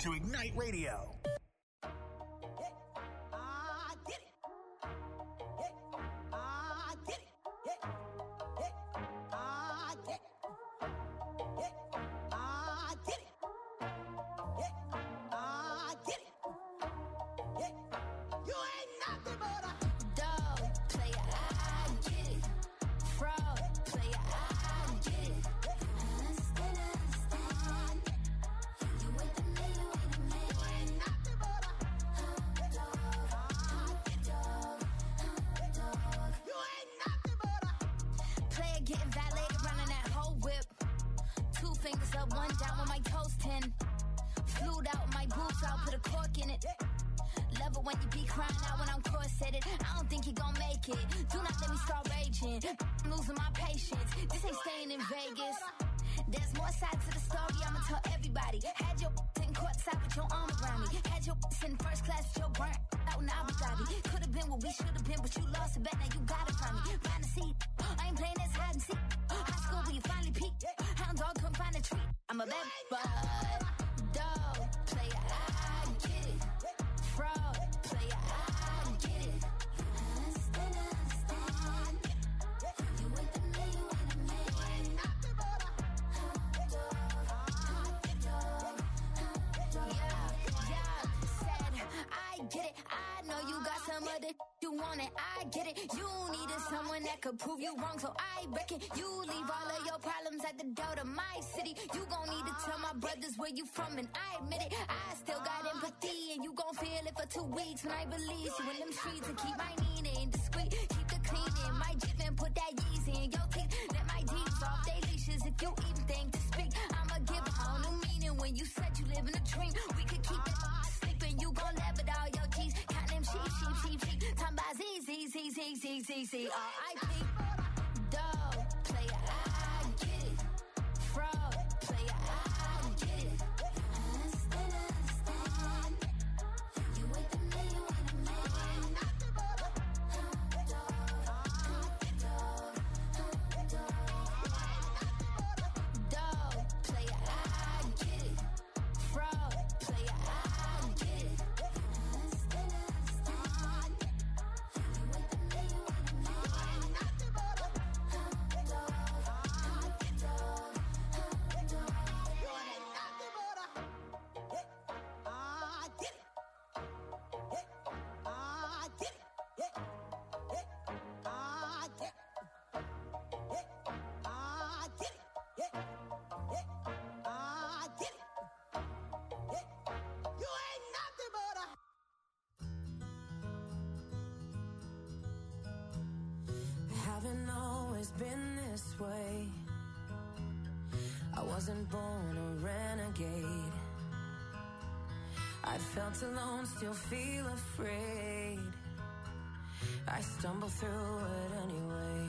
to Ignite Radio. Could prove you wrong, so I reckon you leave all of your problems at the door to my city. You gon' need to tell my brothers where you from, and I admit it. I still got empathy, and you gon' feel it for 2 weeks when I release you in them streets. And keep my Nina discreet, keep the cleaning, my Jeep and put that Yeezy in your teeth. Let my D's off they leashes if you even think to speak. I'ma give a whole new meaning when you said you live in a dream. We could keep it sleeping, you gon' laugh at all your G's. Count them sheep. Talking about Z, R.I.P. Dog, player, I get it. Fraud, player, I get it. Understand. You with the man, you with the man. Dog, player, I get it. Fraud, player, I get it. Haven't always been this way. I wasn't born a renegade. I felt alone, still feel afraid. I stumble through it anyway.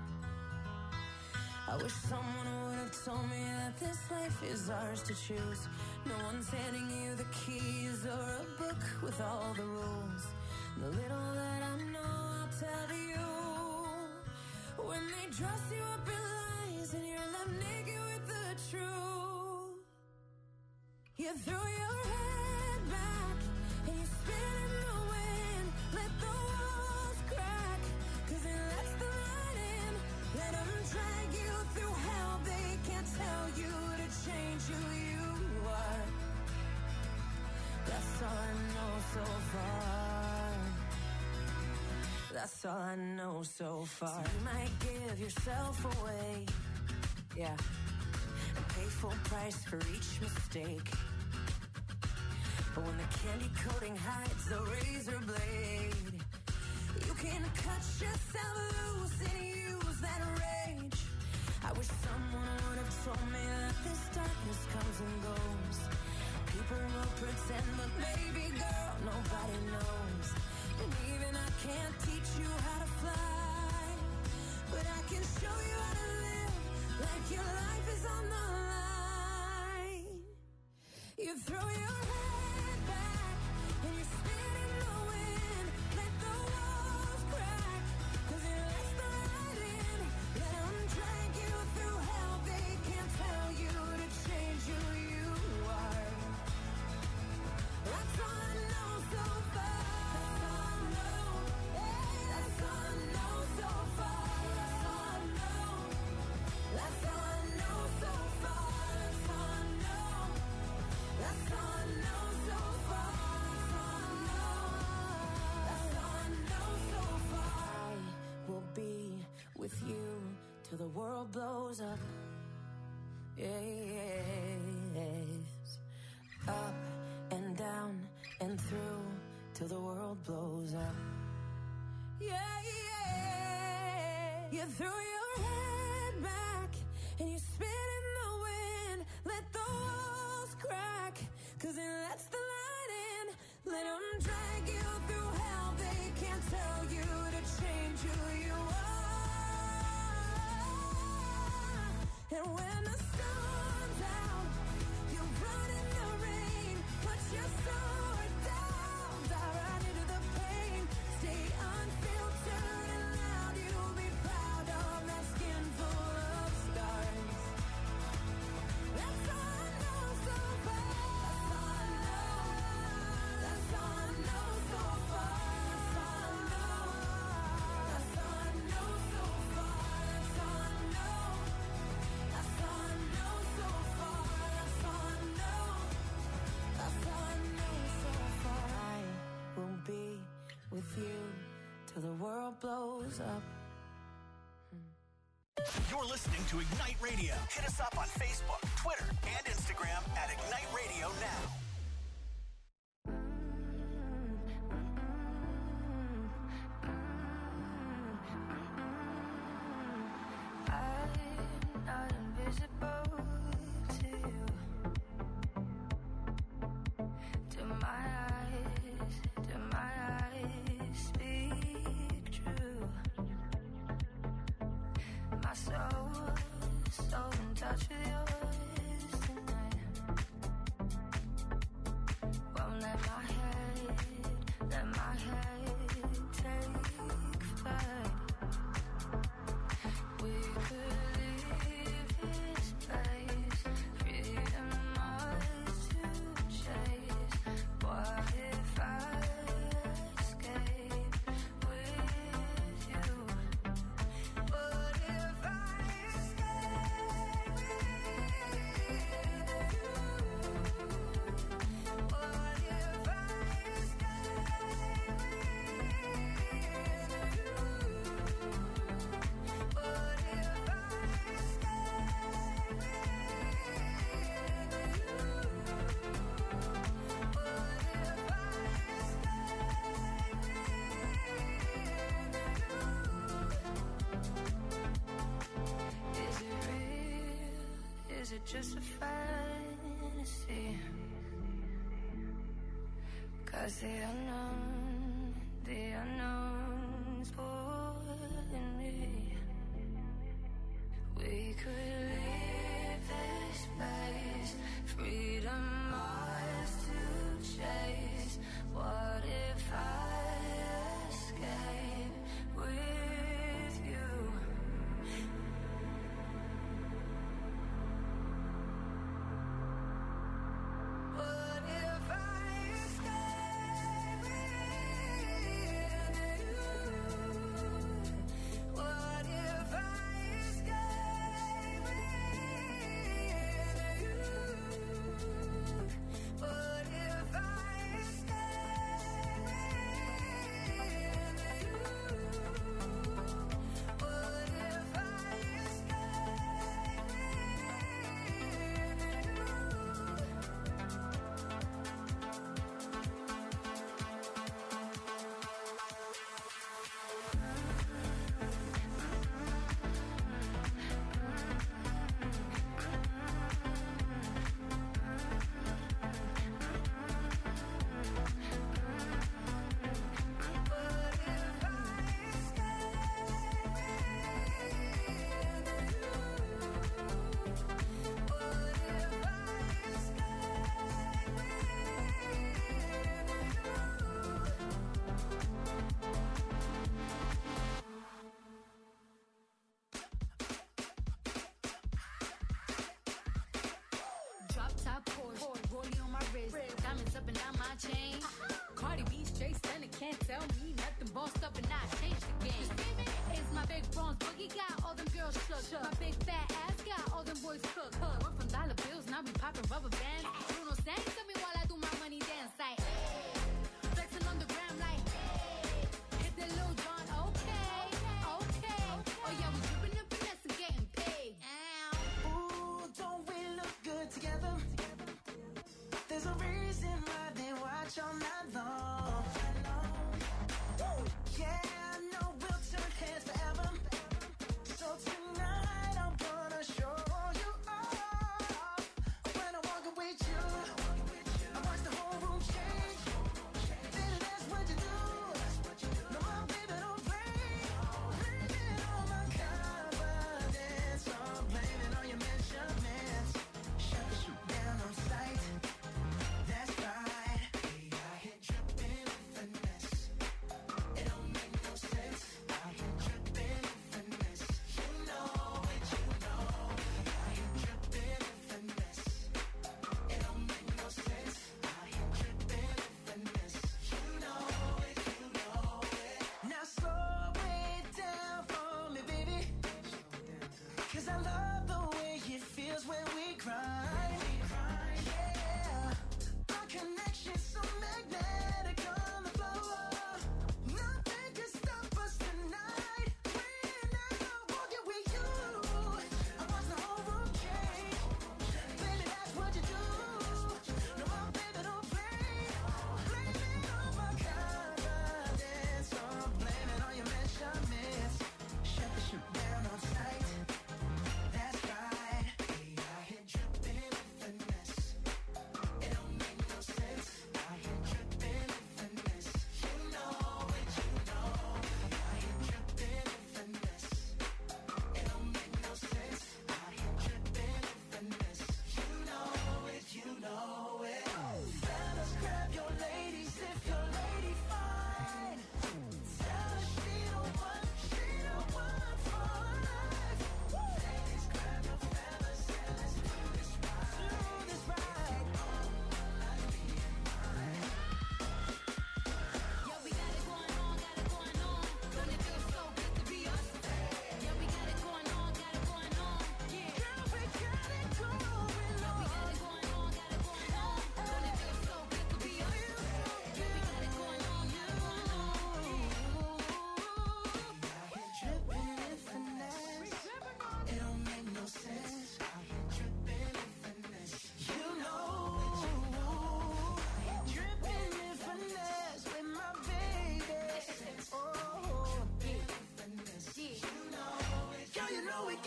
I wish someone would have told me that this life is ours to choose. No one's handing you the keys or a book with all the rules. The little that I know, I'll tell you. When they dress you up in lies and you're left naked with the truth, you throw your head back and you spin in the wind. Let the walls crack, 'cause it lets the light in. Let them drag you through hell. They can't tell you to change who you are. That's all I know so far. That's all I know so far. So you might give yourself away, yeah, and pay full price for each mistake. But when the candy coating hides the razor blade, you can cut yourself loose and use that rage. I wish someone would have told me that this darkness comes and goes. People will pretend, but baby girl, nobody knows. And even I can't teach you how to fly, but I can show you how to live like your life is on the line. You throw your head back and you spin in the wind. Let the walls crack, 'cause it lets the light in. Let them drag you through hell. They can't tell you to change who you are. the world blows up. Yes. Up and down and through till the world blows up. Yeah, yeah. You threw your head back and you spit in the wind. Let the walls crack, 'cause it lets the light in. Let them drag you through hell. They can't tell you to change who you are. And when the sun's out, you run in the rain. Put your sword down, dive right into the pain. Stay unfiltered and loud. You'll be proud of that skin full of scars. That's all I know so far. That's all I know so far. That's all I know. That's all I know so far. That's all I know. That's all I know so far. That's all I know. That's all I know so far. I will be with you till the world blows up. You're listening to Ignite Radio. Hit us up on Facebook, Twitter, and Instagram at Ignite Radio Now. I'm not invisible to you. Do my eyes speak true? My soul's so in touch with yours tonight. Won't let my head take flight. We could leave this place, freedom ours to chase. What if I escape with you? What if I escape with you? What if I Is it real? Is it just a fantasy? 'Cause the unknown's pulling me. We could leave this place, freedom ours to chase. What if I escape with you? What if I escape with you? What if I escape with you? What if I escape with you? What if I Drop top Porsche, rollie on my wrist, diamonds up and down my chain. Cardi B straight stunning, can't tell me nothing. Bossed up and I changed the game. It's my big bronze boogie, got all them girls shook. My big fat ass got all them boys cook. We're from dollar bills, now we popping rubber bands. Bruno sang to me while I do my money dance like flexing on the gram like hit the Lil Jon, okay. Oh yeah, we dripping and finessing, getting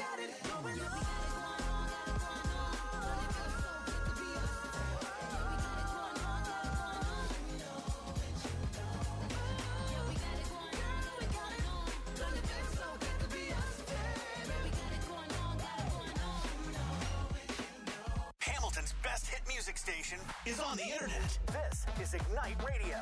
got it going on. Hamilton's best hit music station is on the internet. This is Ignite Radio.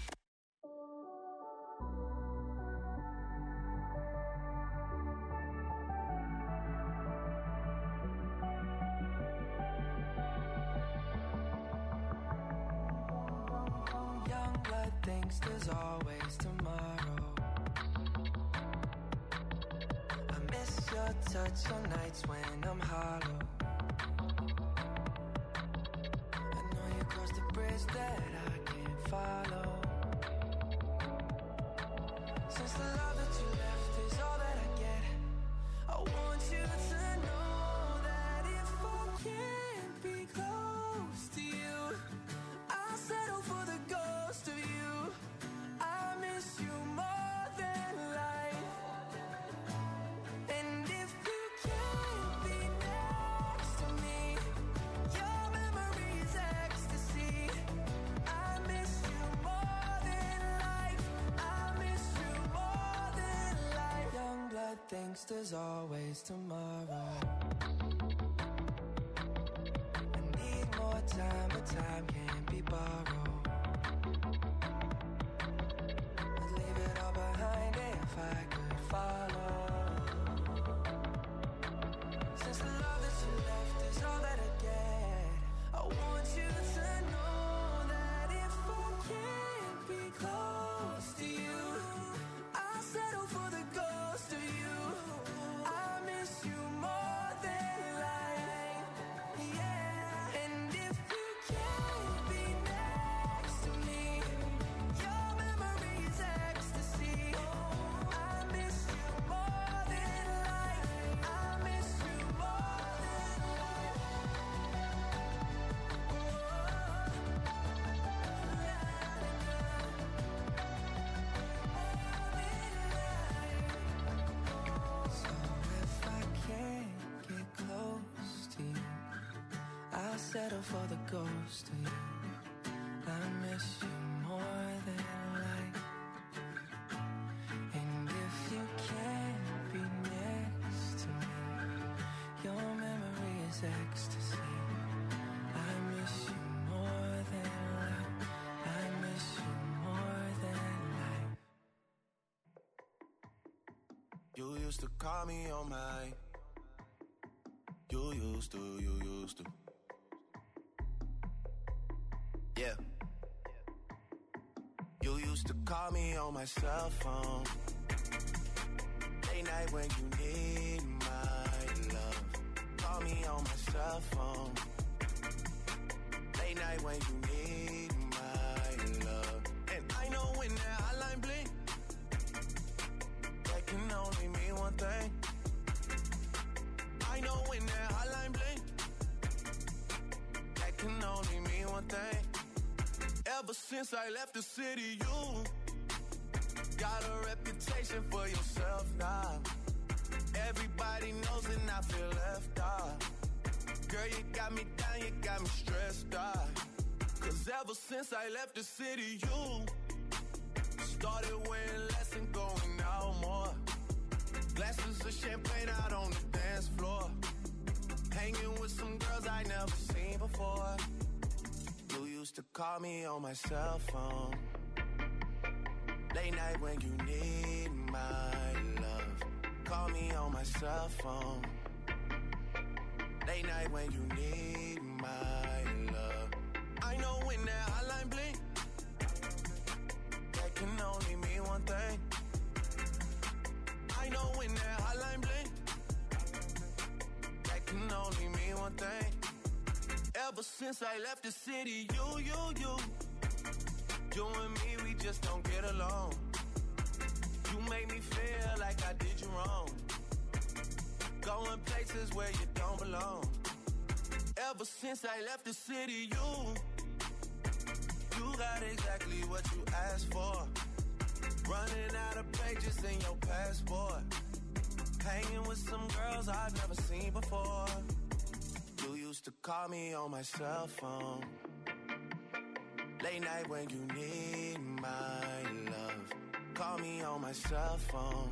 Young blood thinks there's always tomorrow. I miss your touch on nights when I'm hollow. Cross the bridge that I can't follow. Since the love that you left is all that I get, I want you to know that if I can't be close to you, I'll settle for the ghost of you. I miss you more than life. And if you can't be next to me, your memory is ecstasy. I miss you more than life. I miss you more than life. Young blood thinks there's always tomorrow. I need more time, but time can't be borrowed. I'd leave it all behind if I could follow. Since the love that you left is all that I get, I want you to know that if I can't be close to you, I'll settle for the ghost of you. I miss you more than life, yeah. And if you can't be next to me, your memory is ecstasy. I miss you more than life. I miss you more than life. So if I can't get close to you, I'll settle for the ghost of you. I miss you more than life. And if you can't be next to me, your memory is ecstasy. I miss you more than life. I miss you more than life. You used to call me on my. You used to. Yeah. You used to call me on my cell phone. Late night when you need my love. Call me on my cell phone. Late night when you need my love. And I know when that hotline blink, that can only mean one thing. I know when that hotline blink, that can only mean one thing. Ever since I left the city, you got a reputation for yourself now. Everybody knows and I feel left out. Girl, you got me down, you got me stressed out. Cause ever since I left the city, you started wearing less and going out more. Glasses of champagne out on the dance floor. Hanging with some girls I never seen before. You used to call me on my cell phone. Late night when you need my love. Call me on my cell phone. Late night when you need my love. I know when that hotline blink, that can only mean one thing. I know when that hotline blink, that can only mean one thing. Ever since I left the city, you and me, we just don't get along. You make me feel like I did you wrong. Going places where you don't belong. Ever since I left the city, you got exactly what you asked for. Running out of pages in your passport. Hanging with some girls I've never seen before. You used to call me on my cell phone. Late night when you need my love. Call me on my cell phone.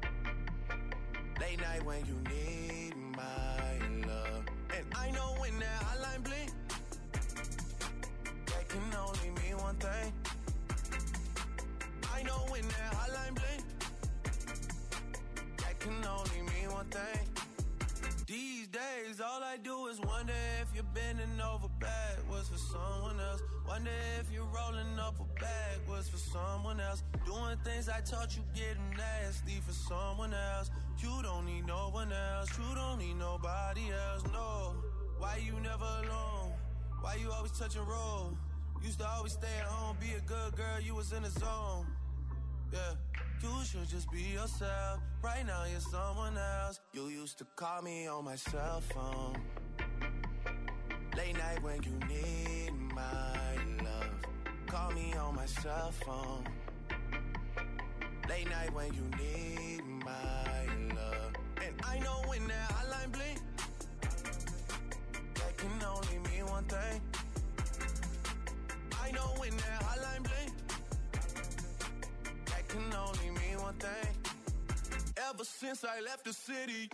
Late night when you need my love. And I know when that hotline blink, that can only mean one thing. I know when that hotline blink, that can only mean one thing. These days, all I do is wonder if you're bending over backwards for someone else. Wonder if you're rolling up a backwards for someone else. Doing things I taught you getting nasty for someone else. You don't need no one else. You don't need nobody else, no. Why you never alone? Why you always touch and roll? Used to always stay at home, be a good girl, you was in the zone. Yeah, you should just be yourself. Right now you're someone else. You used to call me on my cell phone. Late night when you need my love. Call me on my cell phone. Late night when you need my love. And I know when that hotline blink, that can only mean one thing. I know when that hotline blink, that can only mean one thing. Ever since I left the city,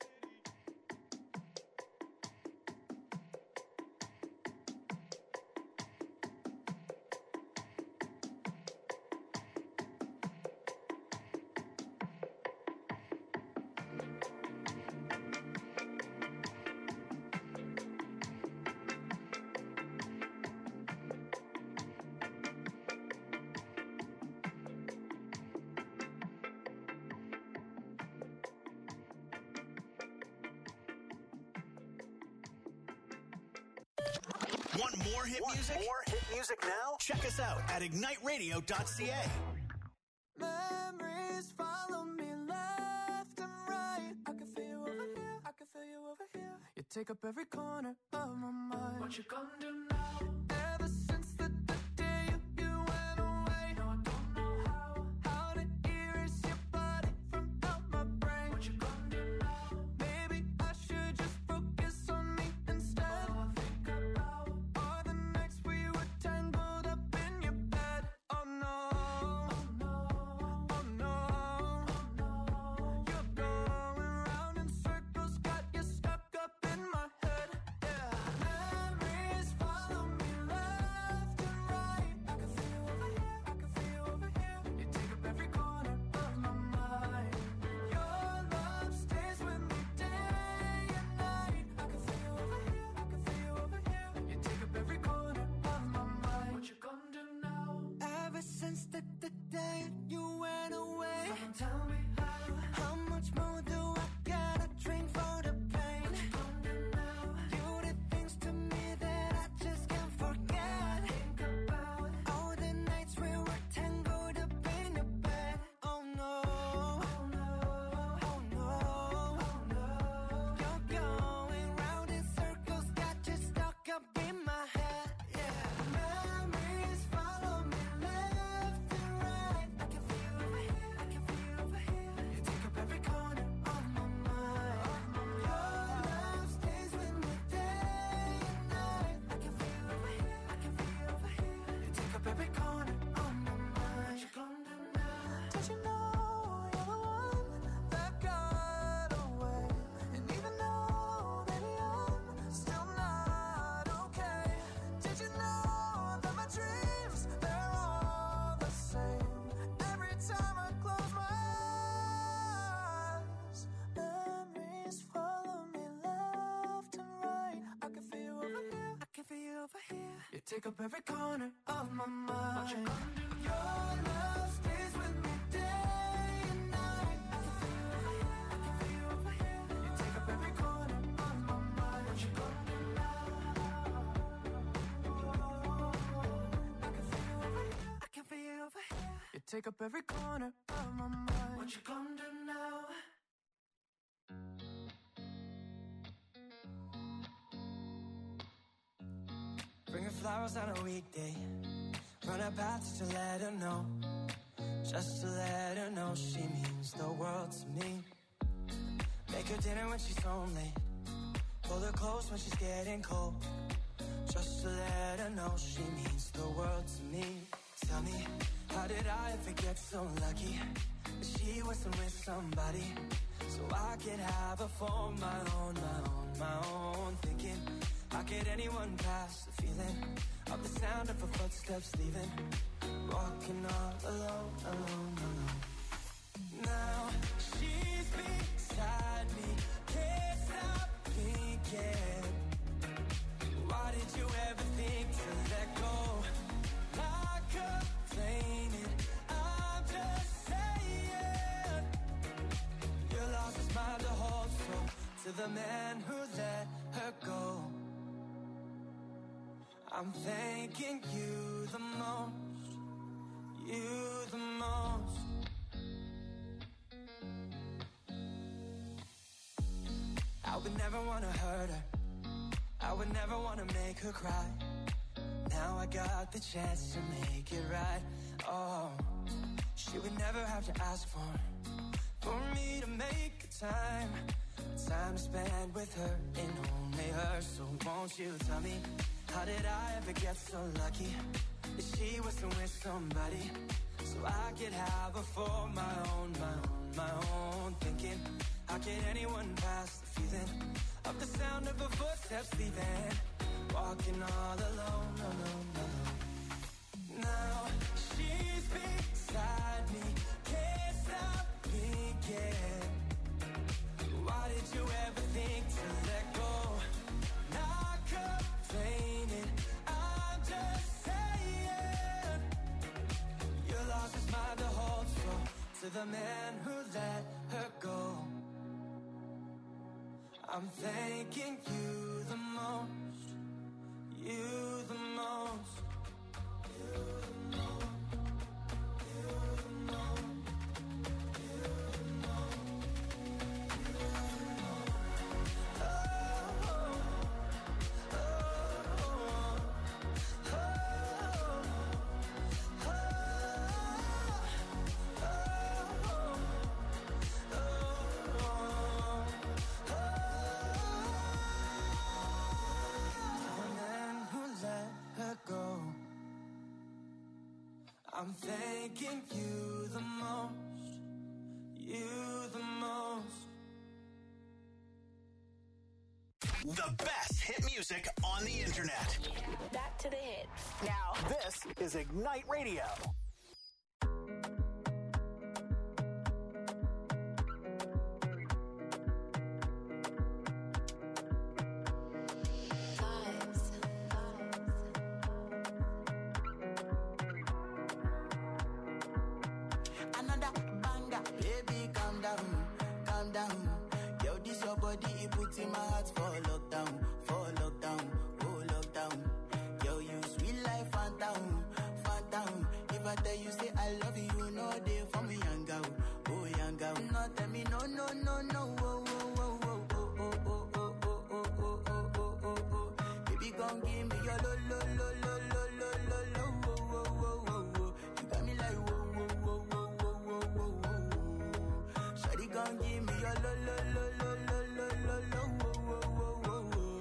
Want more hit music? More hit music now? Check us out at igniteradio.ca. Memories follow me left and right. I can feel you over here. I can feel you over here. You take up every corner of my mind. What you gonna do now? Ever since the day you went away, no, I don't know how to erase your body from out my brain. What you gonna do now? Maybe I should just focus on me instead. All I think about are the nights we were tangled up in your bed. Oh no, oh no, oh no, oh no. You're going round in circles, got you stuck up in my head. Yeah, memories follow me left and right. I can feel you over here, I can feel you over here. You take up every corner of my mind. Your love stays with me day and night. I can feel you over here, I can feel you over here. You take up every corner of my mind. What you gonna do now? Ever since the day you went away, someone tell me how much more do I gotta drink for the pain? What you gonna do now? You did things to me that I just can't forget. Think about all the nights we were tangled up in your bed. Oh no, oh no, oh no, oh no. You're going round in circles, got you stuck up in my head. Yeah, memories follow me left and right. I can feel you over here, I can feel you over here. You take up every corner of my mind. Your love stays with me day and night. I can feel you over here, I can feel you over here. You take up every corner of my mind. What you gonna do now? Did you know you're the one that got away? And even though, baby, I'm still not okay. Did you know that my dreams, they're all the same? Every time I close my eyes, memories follow me left and right. I can feel you over here, I can feel you over here. You take up every corner of my mind. What you gonna do? Your love stays with me day and night. I can feel you over here, I can feel you over here. You take up every corner of my mind. What you gonna do now? I can feel you over here, I can feel you over here. You take up every corner of my mind. What you gonna do now? Bring her flowers on a weekday. Run her path just to let her know. Just to let her know she means the world to me. her dinner when she's home late. Pull her close when she's getting cold. Just to let her know she means the world to me. Tell me, how did I ever get so lucky? She wasn't with somebody, so I could have her for my own. Thinking, how could anyone pass the feeling of the sound of her footsteps leaving? Walking all alone. Now she's beside me, can't stop thinking. Why did you ever think to let go? Not complaining, I'm just saying. Your loss is mine to hold, so to the man who let her go, I'm thanking you the most, you the most. I would never want to hurt her, I would never want to make her cry. Now I got the chance to make it right. Oh, she would never have to ask for me to make a time to spend with her and only her. So won't you tell me, how did I ever get so lucky that she wasn't with somebody, so I could have her for my own. Thinking, how could anyone pass the feeling of the sound of her footsteps leaving? Walking all alone. Now she's beside me, can't stop thinking. Why did you ever think to let go? Not complaining, I'm just saying. Your loss is mine to hold, so to the man who let her go, I'm thanking you the most, you the most, you the most, you the most, you the most, you the most. Oh, oh, oh, oh, oh, I'm thanking you the most, you the most. The best hit music on the internet. Back to the hits. Now, this is Ignite Radio. In my heart for lockdown, oh lockdown. Yo, you sweet life, phantom. If I tell you say I love you, you know they for me, young girl, oh young girl. No, tell me no, oh. Baby, gon' give me your lo. You got me like whoa. Shawty gon' give me your lo.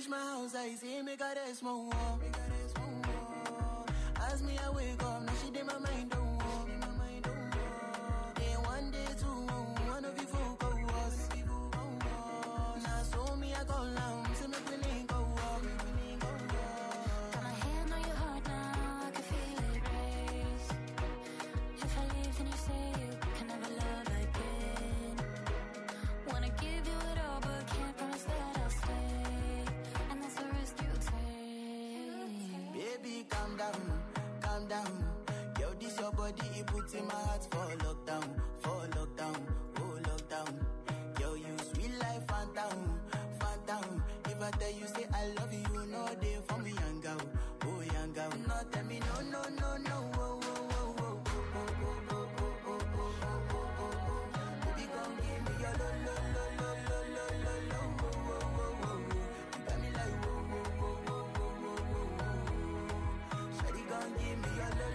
my house, I see me got a small wall. As me I wake up, now she did my mind don't walk. Day one, day two, one of you folk go us. Now so me I go down, so me we link go walk. Got my hand on your heart now, I can feel it race. If I leave, then you say you can never love again. Wanna give you it all, but can't promise that I'll stay. And that's the risk you take. Baby, calm down. Yo, this your body, it puts in my heart for lockdown, oh lockdown. Yo, you sweet life, phantom. If I tell you say I love you, you know they for me, young girl, oh young girl. No, tell me no, oh. Baby, come give me your lo. You got me like Shawty, come give me your lo.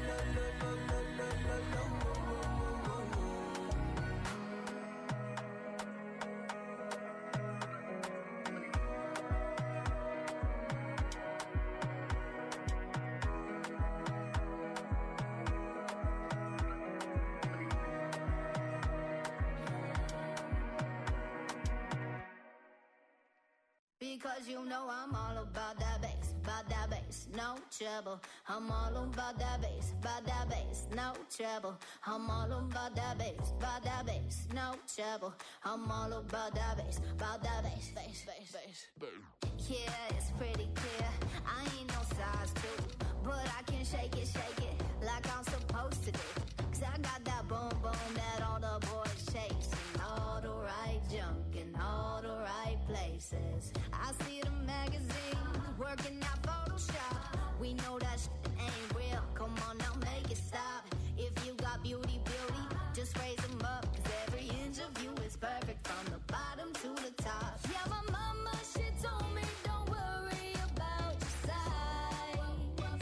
Because you know I'm all about that bass, no trouble. I'm all about that bass, no trouble. I'm all about that bass, no trouble. I'm all about that bass, bass. Yeah, it's pretty clear. I ain't no size 2, but I can shake it like I'm supposed to do. 'Cause I got that boom that all the boys chase, and all the right junk in all the right places. I see the magazines working out Photoshop. We know that shit ain't real. Come on now, make it stop. If you got beauty, just raise them up. 'Cause every inch of you is perfect from the bottom to the top. Yeah, my mama, she told me don't worry about your size.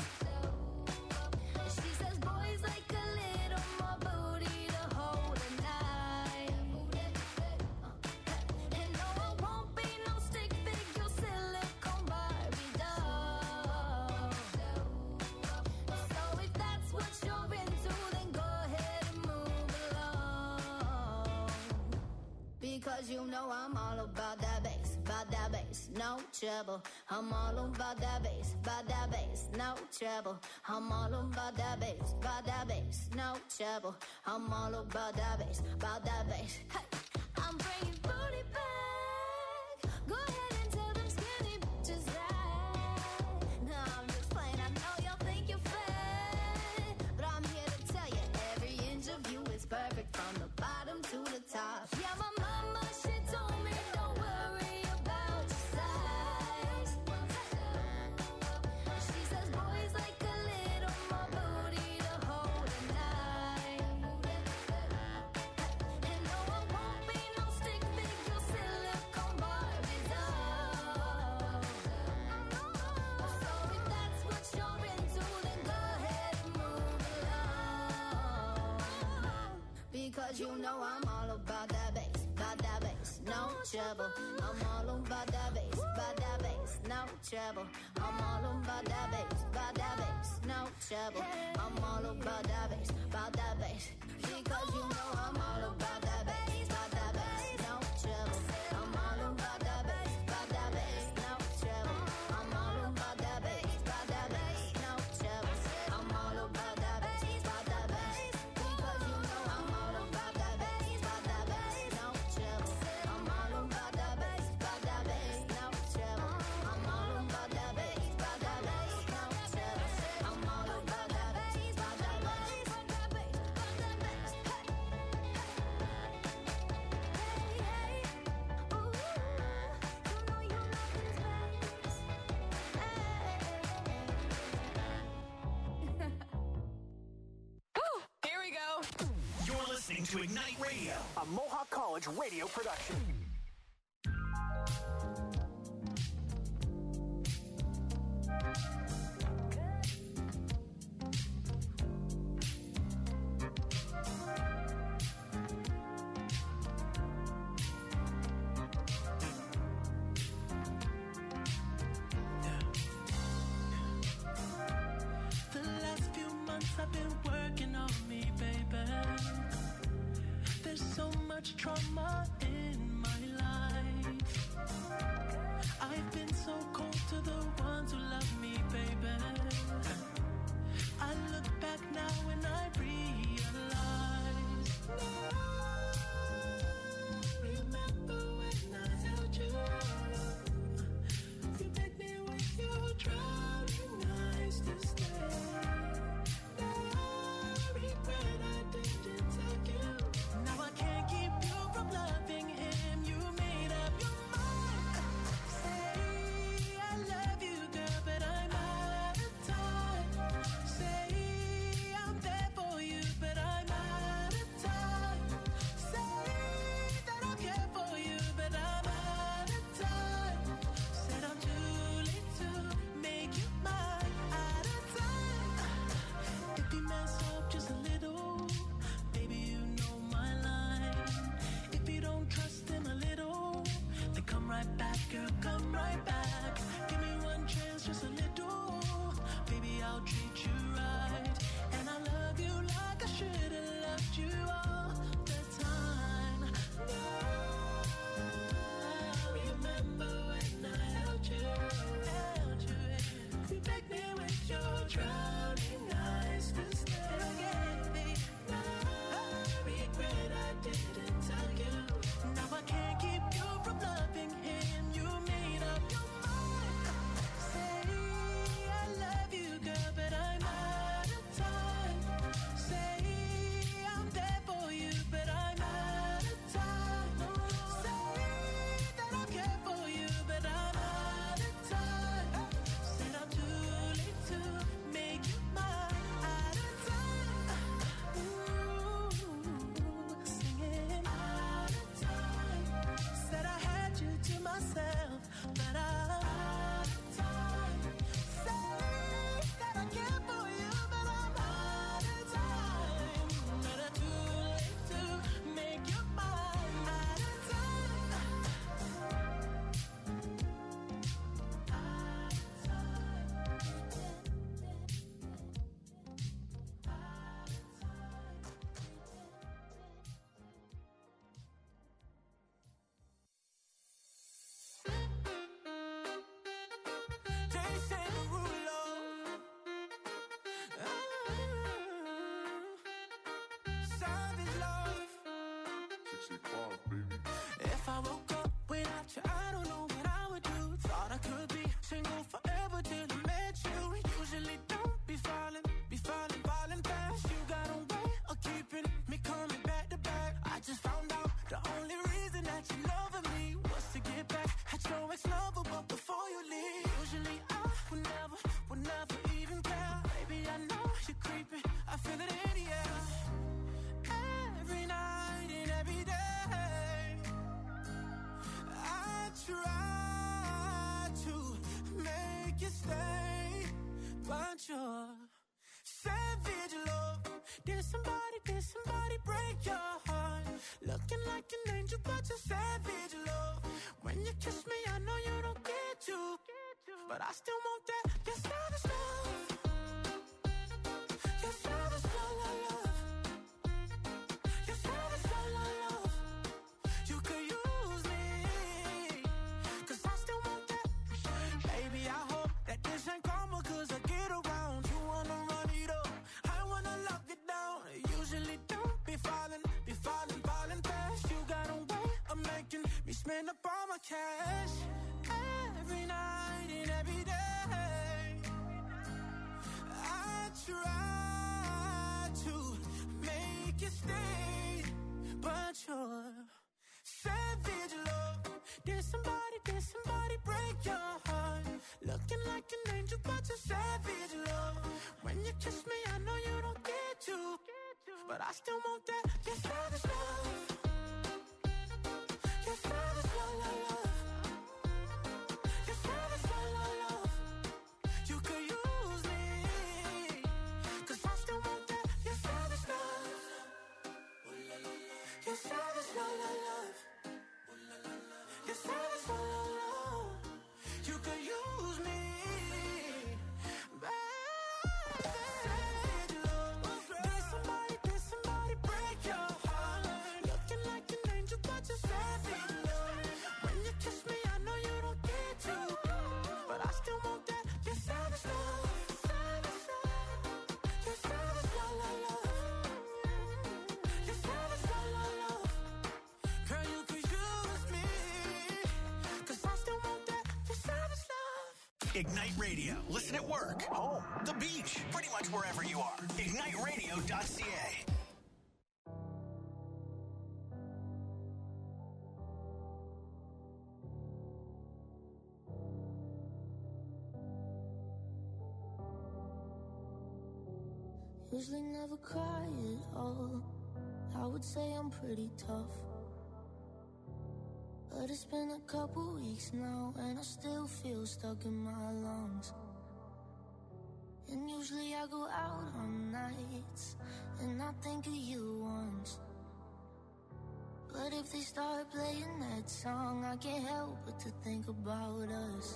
She says boys like a little more booty to hold at night. And no, I won't be no stick figure silicone Barbie doll. So if that's what you're into, then go ahead and move along. Because you know I'm all about that bass, no trouble. I'm all about that bass, no trouble. I'm all about that bass, no trouble. I'm all about that bass. Hey, I'm bringing booty back. Go ahead and tell them skinny bitches that. No, I'm just playing. I know y'all think you're fat, but I'm here to tell you every inch of you is perfect from the bottom to the top. Yeah, my mama, she told me don't worry about your size. She says boys like a little more booty to hold at night. And no, I won't be no stick figure silicone Barbie doll. So if that's what you're into, then go ahead and move along. Because you know I'm all about that bass, no trouble. I'm all about that bass, no trouble. I'm all about that bass, no trouble. I'm all about that bass. Because you know I'm all about that bass, no trouble. I'm all about that bass, no trouble. I'm all about that bass, no trouble. I'm all about that bass, because you know I'm all about that bass, no trouble. I'm all about that bass, no trouble. I'm all about that bass, no trouble. I'm all about that bass, Here we go. You're listening to Ignite Radio, a Mohawk College radio production. been working on me, baby. There's so much trauma in my life. I've been so cold to the ones who love me, baby. I look back now and I realize. Remember when I held you? You begged me with your drowning eyes to stay. Now I regret I didn't tell you. Now I can't keep you from loving him. You made up your mind. Say I love you, girl, but I'm out of time. Say I'm there for you, but I'm out of time. Say that I'll care for you, but I'm out of time. Said I'm too late to make you mine. Out of time. If you mess up just a little, baby, you know my line. If you don't trust him a little, then come right back, girl, come right back. Give me one chance, just a little. Baby, I'll treat you right. And I love you like I should have loved you all the time. Now, remember when I held you? You begged me with your drowning eyes to stay. Now I regret I didn't tell you. Now I can't keep you from loving him. You made up your mind. Say I love you, girl, but I'm out of time. Say I'm there for you, but I'm out of time. Say that I'll care for you, but I'm out of time. Said I'm too late to make you mine. Out of time. Singing out of time. Said I had you to myself, but I'm out of time. Say that I care for you, but I'm out of time. But I'm too late to make you mine. Out of time. Jason Derulo. Savage love. 65, baby. If I woke up without you, I don't know what I would do. Thought I could be single forever till I met you. Usually don't be falling fast. You got a way of keeping me coming back to back. I just found out the only reason that you loving me was to get back at your ex-lover, but before you leave, usually I would never even care. Baby, I know you're creeping, I feel it in the air. Every night and every day, I try to make you stay, but you're savage love. Did somebody break your heart? Looking like an angel, but you're savage love. When you kiss me, I know you don't get to, but I still want that. You're savage love. You're savage love, love. You're savage love, love. You could use me, 'cause I still want that. Baby, I hope that this ain't karma, 'cause I get around. You wanna run it up, I wanna lock it down. Usually don't be falling fast. You got a way of making me spend up all my cash. Every night and every day, I try to make you stay, but you're savage love. Did somebody break your heart? Looking like an angel, but you're savage love. When you kiss me, I know you don't get to, but I still want that. You're savage love. You're savage love, love. You're savage love, love. You could use me, 'cause I still want that. You're savage love. You're savage love, love. You're savage love, love. You could use me, baby. Savage love. Ignite Radio. Listen at work, home, the beach, pretty much wherever you are. IgniteRadio.ca. Usually never cry at all. I would say I'm pretty tough, but it's been a couple weeks now and I still feel stuck in my lungs. And usually I go out on nights and I think of you once, but if they start playing that song, I can't help but to think about us.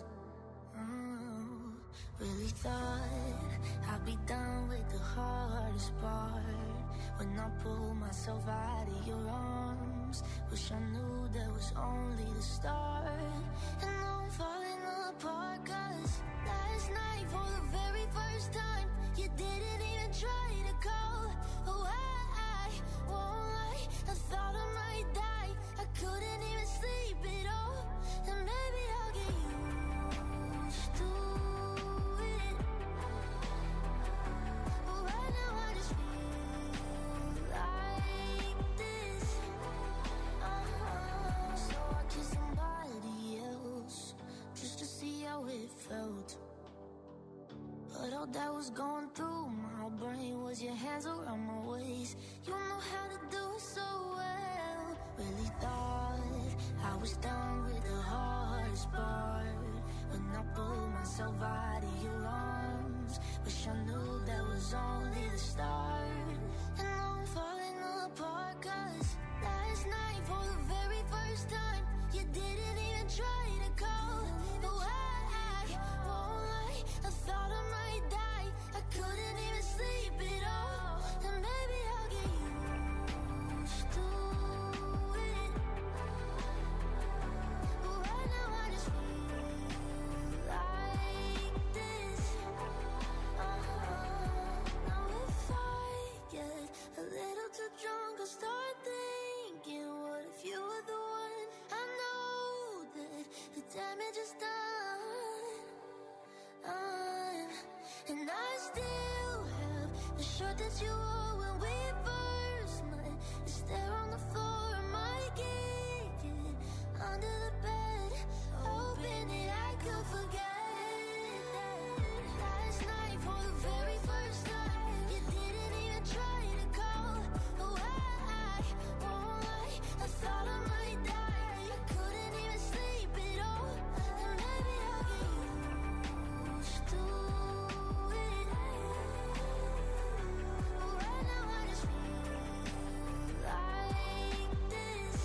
Really thought I'd be done with the hardest part when I pulled myself out of your arms. Wish I knew that was only the start. And now I'm falling apart, 'cause last night for the very first time you didn't even try to call. Oh, I won't lie, I thought I might die. I couldn't even sleep at all. And maybe I'll get used to it, but right now I just feel like this. So I kissed somebody else just to see how it felt, but all that was going through my brain was your hands around my waist. You know how to do it so well. Really thought I was done with the hardest part when I pulled myself out of your arms. Wish I knew that was only the start. And now I'm falling apart, 'cause last night for the very first time you didn't even try to call. No, I won't lie, I thought I might die. I couldn't even sleep at all. And maybe I'll get used to it, but right now I just feel like this. Now if I get a little too drunk, I'll start thinking, what if you were the one? I know that the damage is done, and I still have the shirt that you wore when we first met. It's there on the floor, I might kick it under the bed, hoping that I could forget that last night for the very first time you didn't even try to call. Oh, I won't lie, I thought I might die. I couldn't even sleep at all. And maybe I'll get used to it, but right now I just feel like this.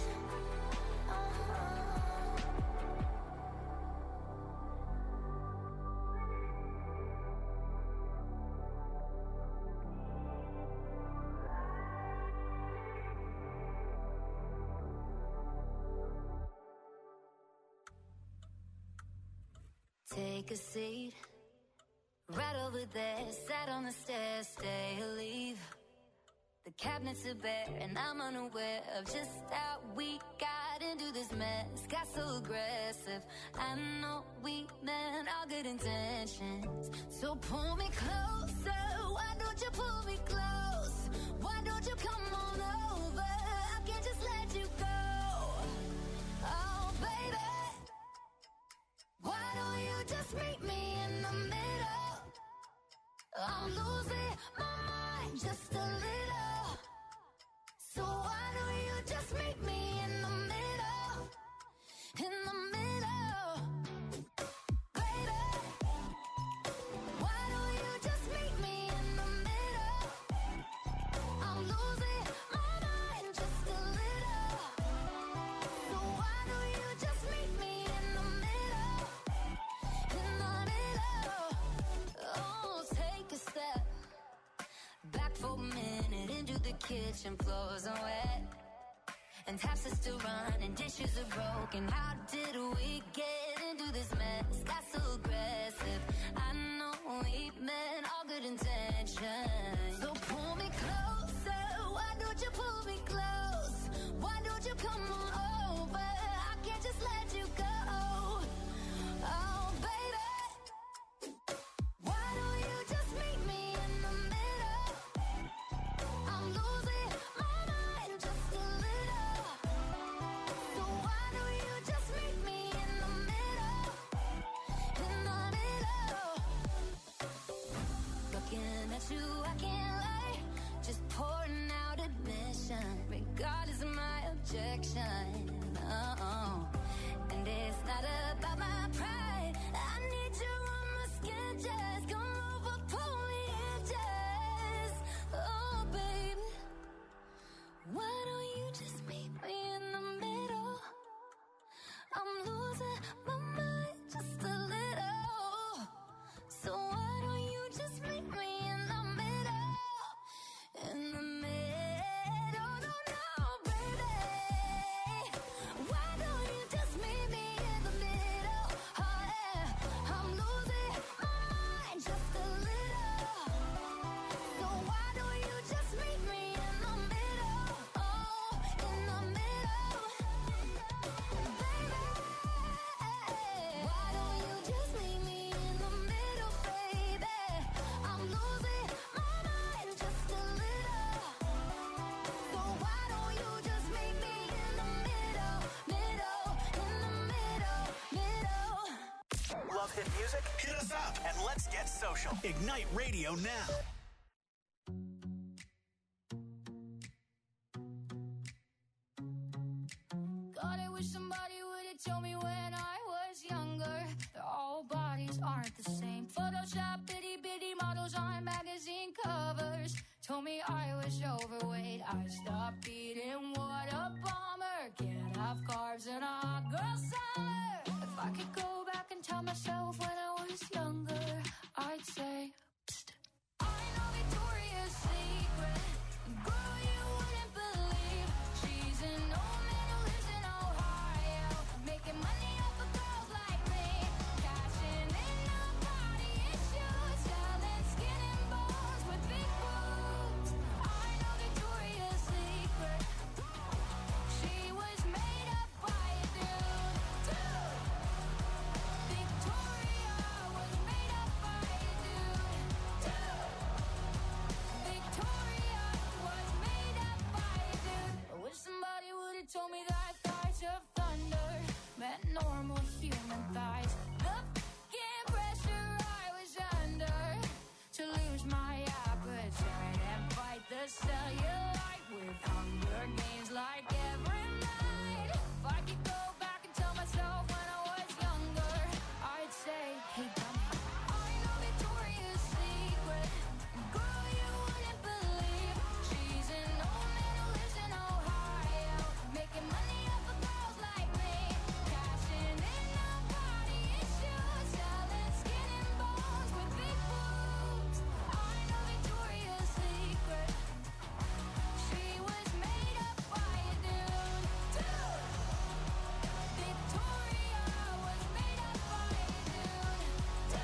Take a seat, right over there, sat on the stairs, stay or leave. The cabinets are bare and I'm unaware of just how we got into this mess. Got so aggressive, I know we meant all good intentions. So pull me closer, why don't you pull me close? Why don't you come on over? I can't just let you go. Oh baby, why don't you just meet me in the middle? I'm losing my mind just a little. So why don't you just meet me in the middle? In the middle. Baby, why don't you just meet me in the middle? I'm losing my mind just a little. So why don't you just meet me in the middle? In the middle. Oh, take a step back for a minute into the kitchen, floors are wet and taps are still running, dishes are broken. How did we get into this mess? Got so aggressive, I know we meant all good intentions. So pull me closer, why don't you pull me close? Why don't you come on over? I can't just let you go. Oh baby, I'm losing my mind just a little. So why don't you just meet me in the middle? In the middle, no, baby. Why don't you just meet me in the middle? Oh yeah, I'm losing my mind just a little. So why don't you just meet me in the middle? Oh, in the middle, baby. Why don't you just meet me in the middle, baby? I'm losing my mind just a little. So why don't you just meet me in the middle, in the middle. Love hit music? Hit us up and let's get social. Ignite Radio now. God, I wish somebody would have told me when I was younger that all bodies aren't the same. Photoshop itty bitty models on magazine covers told me I was overweight. I stopped eating, what a bummer. Can't have carbs in a hot girl summer. If I could go back and tell myself when I was younger, I'd say, psst, I know Victoria's Secret. Girl, you wouldn't believe she's an old man who lives in Ohio, making money off of girls like me, cashing in on body issues, selling skin and bones with big boobs. I know Victoria's Secret. She was made up by a dude. Victoria was made up by a dude. Victoria was made up by a dude. I wish somebody would have told me that thighs of thunder meant normal human thighs. The f***ing pressure I was under to lose my appetite and fight the cellulite with Hunger Games like every night. If I could go back and tell myself when I was younger, I'd say, hey dummy, I know Victoria's Secret. Girl, you wouldn't believe she's an old man who lives in Ohio, making money off of girls like me, cashing in on body issues, selling skin and bones with big boobs. I know Victoria's Secret. She was made up by a dude. Victoria was made up by a dude.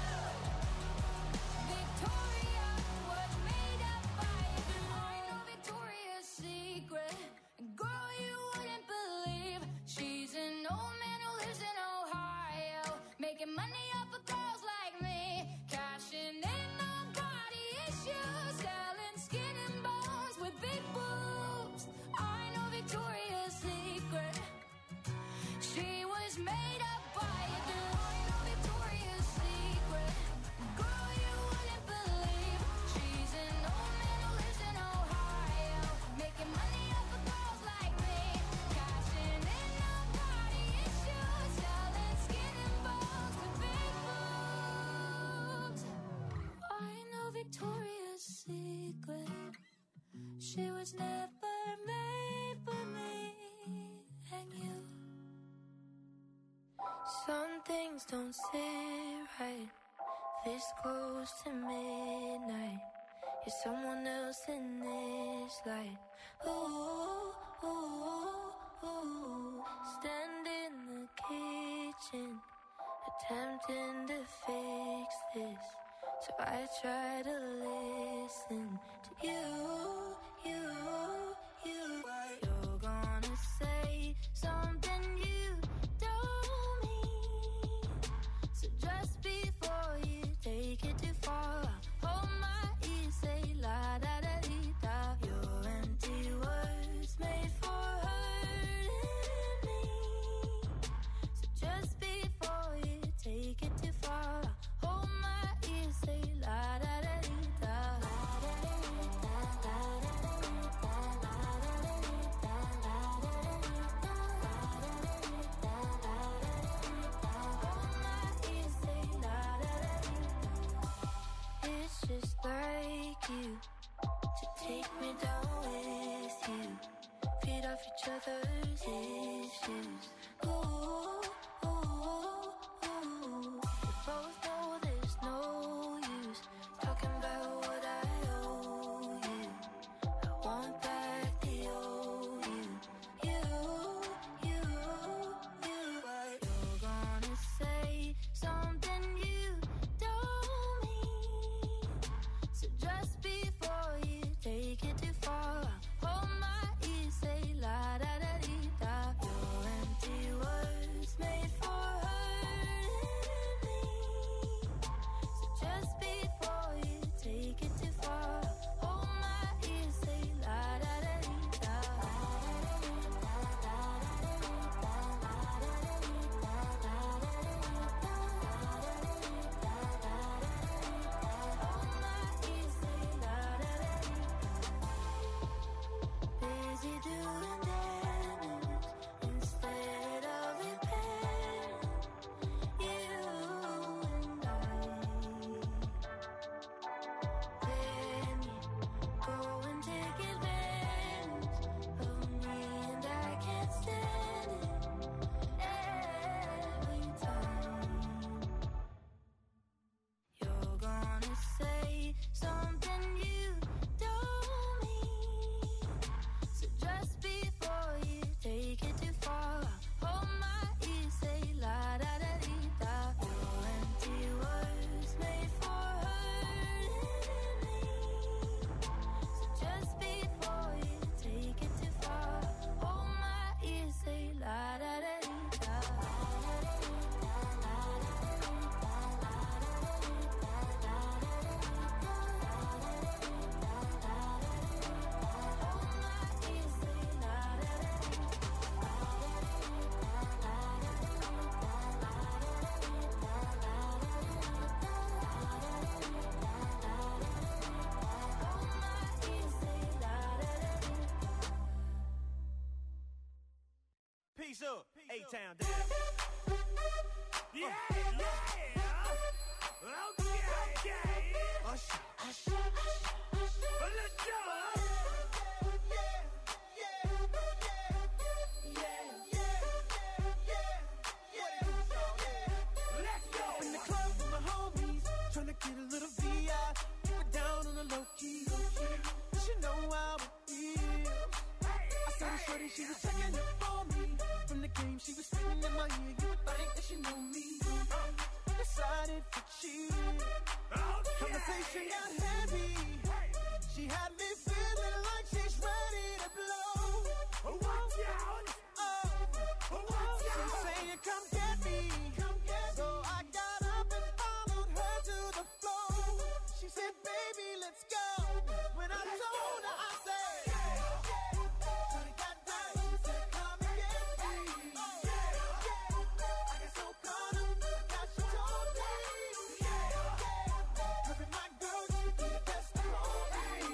Victoria was made up by a dude. I know Victoria's Secret. Girl, you wouldn't believe she's an old man who lives in Ohio, making money off of girls like me, cashing in on body issues, selling skin and bones with big boobs. I know Victoria's Secret. She was made up by a dude. I know Victoria's Secret. Girl, you wouldn't believe she's an old man who lives in Ohio, making money off of girls like me, cashing in on body issues, selling skin and bones with big boobs. I know Victoria's Secret. She was never made for me and you. Some things don't sit right this close to midnight. You're someone else in this light. Ooh, ooh, ooh. Stand in the kitchen, attempting to fix this. So I try to listen to you. You're gonna say something you don't mean. So just before you take it too far, hold my ear, say la da da dee da. Your empty words made for hurting me. So just before you take it too far, hold my ear, say la da da dee da. La da da dee da. Motown, damn. Yeah, yeah. Okay. Usher. Let's go. Let's go. In the club with my homies, trying to get a little VI. Keep it down on the low key. You know how it feels. I saw the shorty, she was checking up on me. From the game, she was spitting in my ear. You would think that she knew me. Decided to cheat. Conversation got heavy. She had me feeling like she's ready to blow. Watch out! She's saying, come get me. So I got up and followed her to the floor. She said, baby, let's go. When I told her, I said, shorty got down, said, come and get me. I got so caught up, that she told me. Her and my girl, she be the best of all me.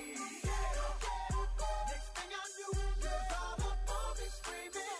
Next thing I knew, she was all up on me screaming.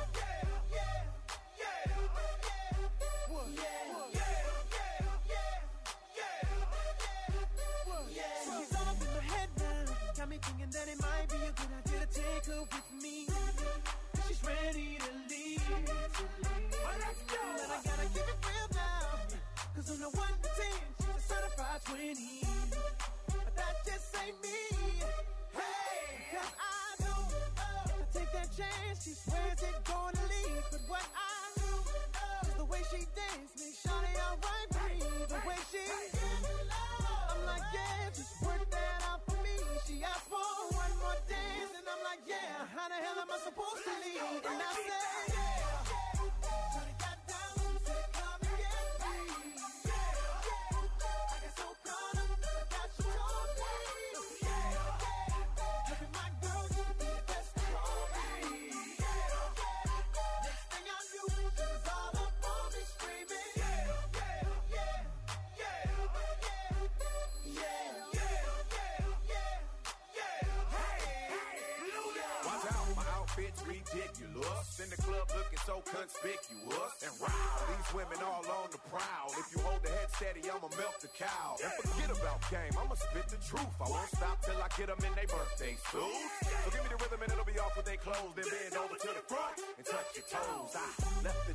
She's all in my head now. Got me thinking that it might be a good idea to take her with me. She's ready to leave. Let's go. But I gotta keep it real now. Cause on the 1 to 10, she's a certified 20. But that just ain't me. Hey, cause I know if I take that chance, she swears it's gonna leave. But what I know is the way she dance makes Shawty alright with me. The way she I'm like, yeah, just work that out for me. She asked for one more dance, and I'm like, yeah, how the hell am I supposed to leave? And I said, shawty got down, said, come and get me. I got so caught up, that she told me. Her and my girl, she be the best of all me. Next thing I knew, she was all up on me screaming. Watch out, my outfit's ridiculous. In the club looking so conspicuous. And wow, these women all on the prowl. If you hold the head steady, I'ma milk the cow. And forget about game, I'ma spit the truth. I won't stop till I get them in their birthday suits. So give me the rhythm and it'll be off with their clothes. Then bend over to the front and touch your toes. I left the